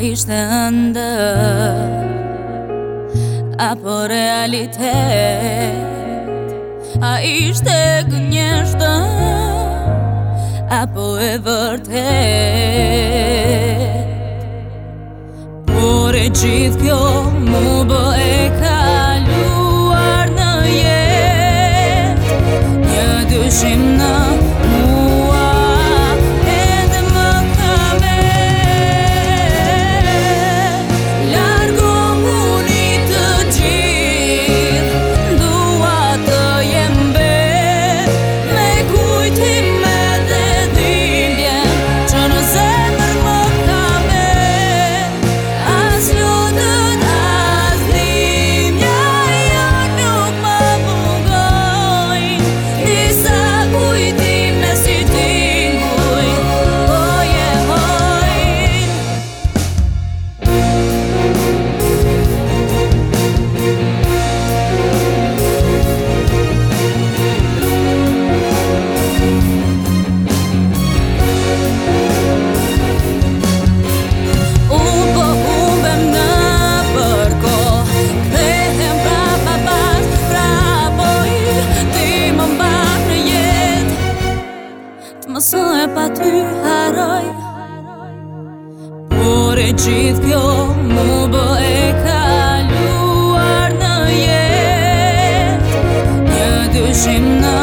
ishte ëndër apo realitet, a ishte gënjeshtë apo e vërtet. Por e gjithë kjo mu bë e kaluar në jetë, një dyshim në mua edhe më ka vetë. Largohuni të gjithë, dua të jem vetë, me kujtime dhe dhimbjen që në zemër më ka vetë. As lodët, as dhimbja jo nuk më mungojnë, disa kujtime si tingujnë, po jehojnë. Po humbem në përkohë, kthehem prapa pas prapoj, ti më mban në jetë, të mësoj pa ty haroj. Por e gjithë kjo mu bë e kaluar në jetë, një dyshim në